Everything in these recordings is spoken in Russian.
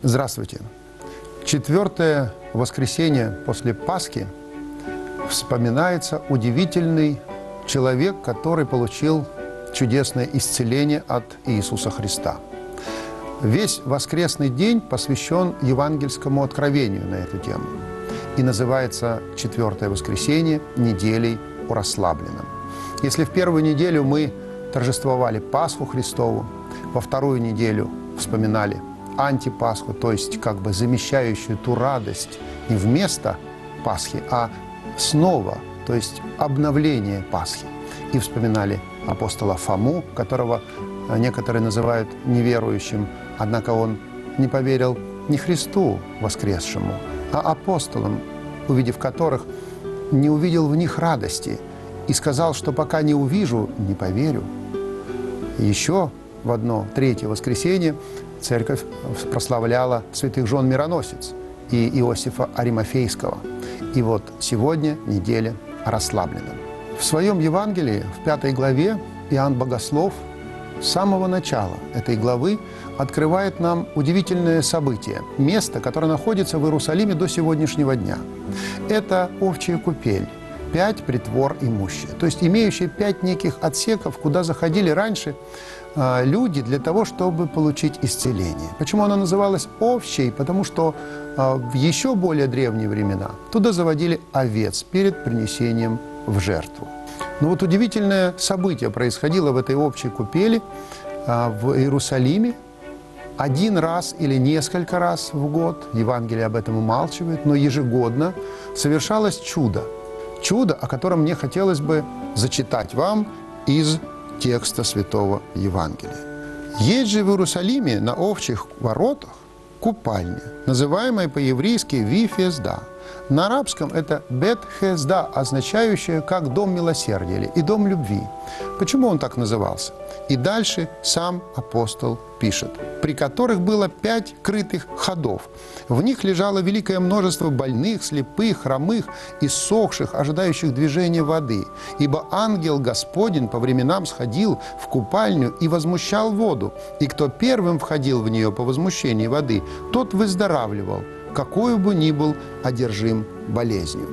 Здравствуйте. Четвертое воскресенье после Пасхи вспоминается удивительный человек, который получил чудесное исцеление от Иисуса Христа. Весь воскресный день посвящен евангельскому откровению на эту тему. И называется четвертое воскресенье неделей о расслабленном. Если в первую неделю мы торжествовали Пасху Христову, во вторую неделю вспоминали антипасху, то есть как бы замещающую ту радость не вместо Пасхи, а снова, то есть обновление Пасхи. И вспоминали апостола Фому, которого некоторые называют неверующим, однако он не поверил не Христу воскресшему, а апостолам, увидев которых, не увидел в них радости и сказал, что пока не увижу, не поверю. Еще в одно третье воскресенье церковь прославляла святых жен Мироносец и Иосифа Аримафейского. И вот сегодня неделя о расслабленном. В своем Евангелии, в 5 главе, Иоанн Богослов с самого начала этой главы открывает нам удивительное событие, место, которое находится в Иерусалиме до сегодняшнего дня. Это овчья купель, 5 притвор имущие, то есть имеющие 5 неких отсеков, куда заходили раньше люди для того, чтобы получить исцеление. Почему она называлась овчей? Потому что в еще более древние времена туда заводили овец перед принесением в жертву. Но вот удивительное событие происходило в этой овчей купели в Иерусалиме. Один раз или несколько раз в год, Евангелие об этом умалчивает, но ежегодно совершалось чудо. Чудо, о котором мне хотелось бы зачитать вам из текста Святого Евангелия. Есть же в Иерусалиме на овчих воротах купальня, называемая по-еврейски Вифезда. На арабском это Бет-Хезда, означающая как дом милосердия и дом любви. Почему он так назывался? И дальше сам апостол пишет, при которых было 5 крытых ходов. В них лежало великое множество больных, слепых, хромых, иссохших, ожидающих движения воды. Ибо ангел Господень по временам сходил в купальню и возмущал воду. И кто первым входил в нее по возмущении воды, тот выздоравливал, какой бы ни был одержим болезнью.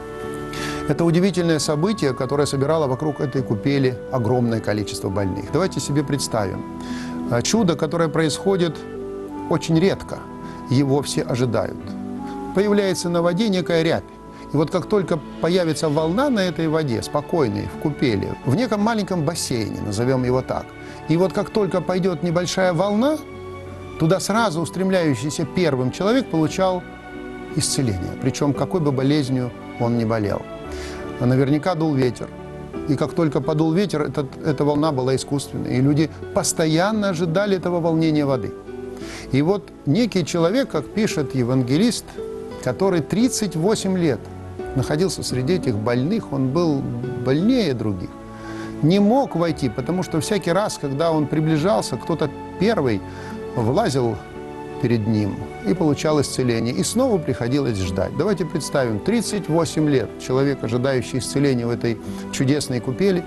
Это удивительное событие, которое собирало вокруг этой купели огромное количество больных. Давайте себе представим. Чудо, которое происходит очень редко, его все ожидают. Появляется на воде некая рябь. И вот как только появится волна на этой воде, спокойной, в купели, в неком маленьком бассейне, назовем его так, и вот как только пойдет небольшая волна, туда сразу устремляющийся первым человек получал исцеление. Причем какой бы болезнью он ни болел. А наверняка дул ветер. И как только подул ветер, эта волна была искусственной. И люди постоянно ожидали этого волнения воды. И вот некий человек, как пишет евангелист, который 38 лет находился среди этих больных, он был больнее других, не мог войти, потому что всякий раз, когда он приближался, кто-то первый влазил перед ним и получал исцеление. И снова приходилось ждать. Давайте представим, 38 лет человек, ожидающий исцеления в этой чудесной купели,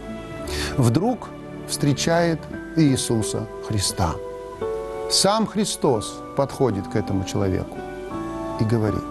вдруг встречает Иисуса Христа. Сам Христос подходит к этому человеку и говорит: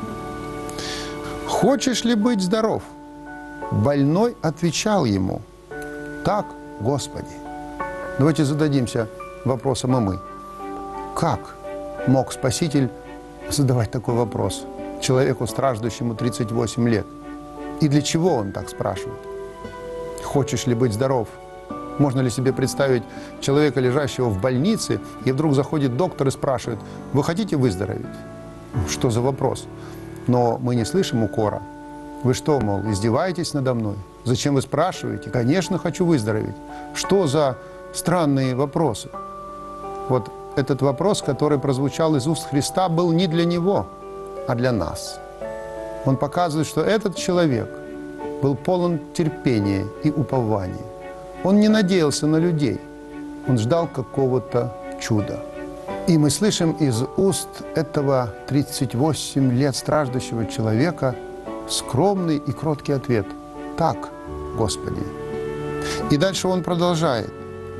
«Хочешь ли быть здоров?» Больной отвечал ему: «Так, Господи». Давайте зададимся вопросом и мы. Как мог Спаситель задавать такой вопрос человеку, страждущему 38 лет? И для чего он так спрашивает? Хочешь ли быть здоров? Можно ли себе представить человека, лежащего в больнице, и вдруг заходит доктор и спрашивает: вы хотите выздороветь? Что за вопрос? Но мы не слышим укора. Вы что, мол, издеваетесь надо мной? Зачем вы спрашиваете? Конечно, хочу выздороветь. Что за странные вопросы? Вот этот вопрос, который прозвучал из уст Христа, был не для него, а для нас. Он показывает, что этот человек был полон терпения и упования. Он не надеялся на людей, он ждал какого-то чуда. И мы слышим из уст этого 38 лет страждущего человека скромный и кроткий ответ: «Так, Господи». И дальше он продолжает: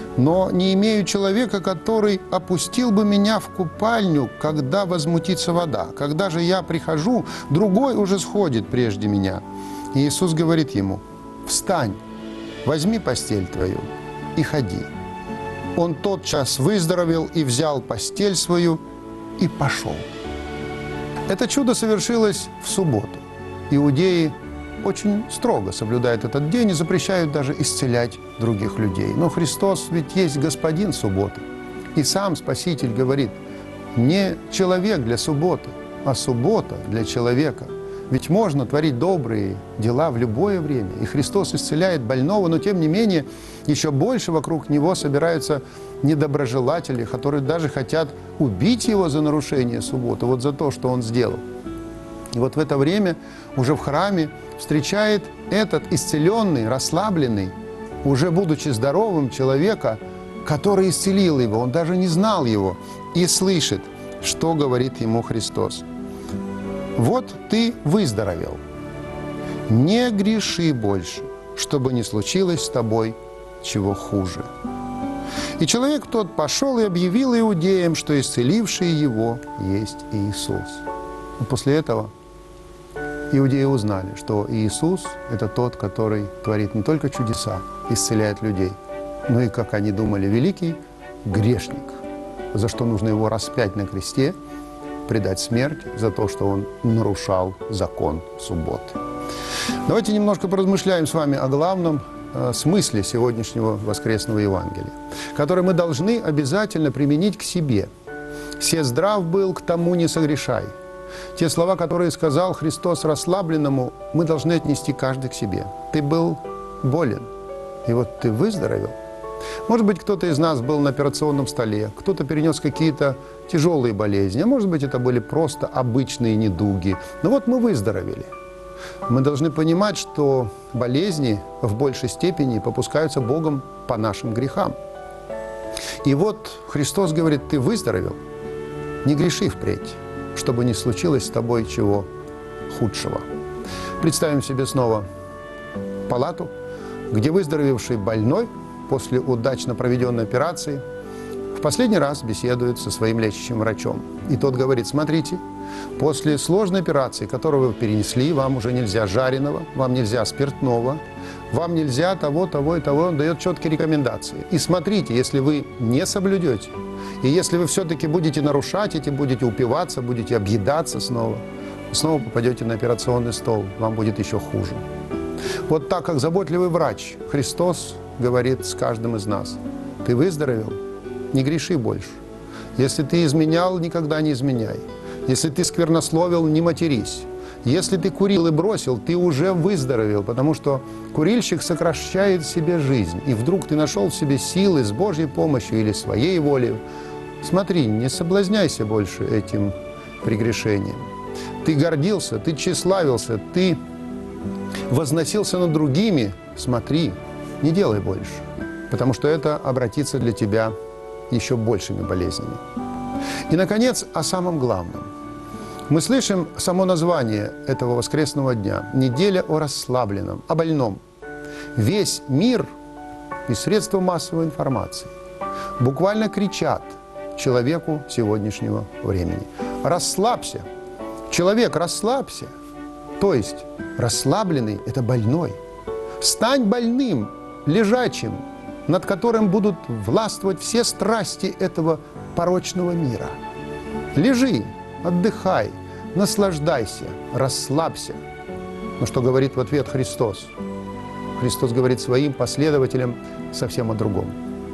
но не имею человека, который опустил бы меня в купальню, когда возмутится вода. Когда же я прихожу, другой уже сходит прежде меня». И Иисус говорит ему: «Встань, возьми постель твою и ходи». Он тотчас выздоровел и взял постель свою и пошел. Это чудо совершилось в субботу. Иудеи очень строго соблюдают этот день и запрещают даже исцелять других людей. Но Христос ведь есть Господин субботы. И сам Спаситель говорит: не человек для субботы, а суббота для человека. Ведь можно творить добрые дела в любое время. И Христос исцеляет больного, но тем не менее еще больше вокруг Него собираются недоброжелатели, которые даже хотят убить Его за нарушение субботы, вот за то, что Он сделал. И вот в это время уже в храме встречает этот исцеленный, расслабленный, уже будучи здоровым человека, который исцелил его, он даже не знал его, и слышит, что говорит ему Христос. «Вот ты выздоровел, не греши больше, чтобы не случилось с тобой чего хуже». И человек тот пошел и объявил иудеям, что исцеливший его есть Иисус. И после этого иудеи узнали, что Иисус – это тот, который творит не только чудеса, исцеляет людей, но и, как они думали, великий грешник, за что нужно его распять на кресте, предать смерть за то, что он нарушал закон субботы. Давайте немножко поразмышляем с вами о главном смысле сегодняшнего воскресного Евангелия, который мы должны обязательно применить к себе. «Се здрав был, к тому не согрешай». Те слова, которые сказал Христос расслабленному, мы должны отнести каждый к себе. Ты был болен, и вот ты выздоровел. Может быть, кто-то из нас был на операционном столе, кто-то перенес какие-то тяжелые болезни, а может быть, это были просто обычные недуги. Но вот мы выздоровели. Мы должны понимать, что болезни в большей степени попускаются Богом по нашим грехам. И вот Христос говорит: ты выздоровел, не греши впредь, чтобы не случилось с тобой чего худшего. Представим себе снова палату, где выздоровевший больной после удачно проведенной операции в последний раз беседует со своим лечащим врачом. И тот говорит: смотрите, после сложной операции, которую вы перенесли, вам уже нельзя жареного, вам нельзя спиртного, вам нельзя того, того и того. Он дает четкие рекомендации. И смотрите, если вы не соблюдете, и если вы все-таки будете нарушать эти, будете упиваться, будете объедаться снова попадете на операционный стол, вам будет еще хуже. Вот так, как заботливый врач, Христос говорит с каждым из нас: ты выздоровел, не греши больше. Если ты изменял, никогда не изменяй. Если ты сквернословил, не матерись. Если ты курил и бросил, ты уже выздоровел, потому что курильщик сокращает себе жизнь. И вдруг ты нашел в себе силы с Божьей помощью или своей волей. Смотри, не соблазняйся больше этим прегрешением. Ты гордился, ты тщеславился, ты возносился над другими. Смотри, не делай больше, потому что это обратится для тебя еще большими болезнями. И, наконец, о самом главном. Мы слышим само название этого воскресного дня – «Неделя о расслабленном, о больном». Весь мир и средства массовой информации буквально кричат человеку сегодняшнего времени: расслабься, человек, расслабься. То есть расслабленный – это больной. Стань больным, лежачим, над которым будут властвовать все страсти этого порочного мира. Лежи, отдыхай, наслаждайся, расслабься. Но что говорит в ответ Христос? Христос говорит своим последователям совсем о другом.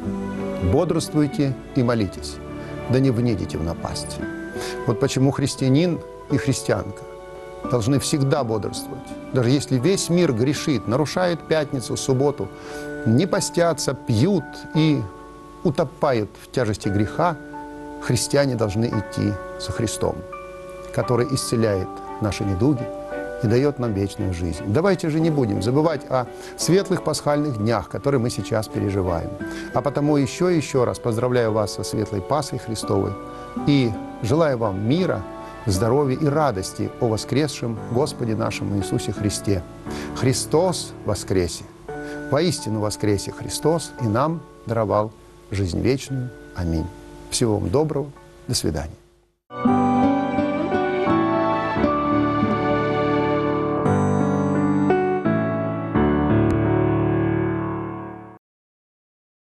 Бодрствуйте и молитесь, да не внедите в напасть. Вот почему христианин и христианка должны всегда бодрствовать. Даже если весь мир грешит, нарушает пятницу, субботу, не постятся, пьют и утопают в тяжести греха, христиане должны идти за Христом, который исцеляет наши недуги и дает нам вечную жизнь. Давайте же не будем забывать о светлых пасхальных днях, которые мы сейчас переживаем. А потому еще и еще раз поздравляю вас со светлой Пасхой Христовой и желаю вам мира, здоровья и радости о воскресшем Господе нашем Иисусе Христе. Христос воскресе! Воистину воскресе Христос и нам даровал жизнь вечную. Аминь. Всего вам доброго. До свидания.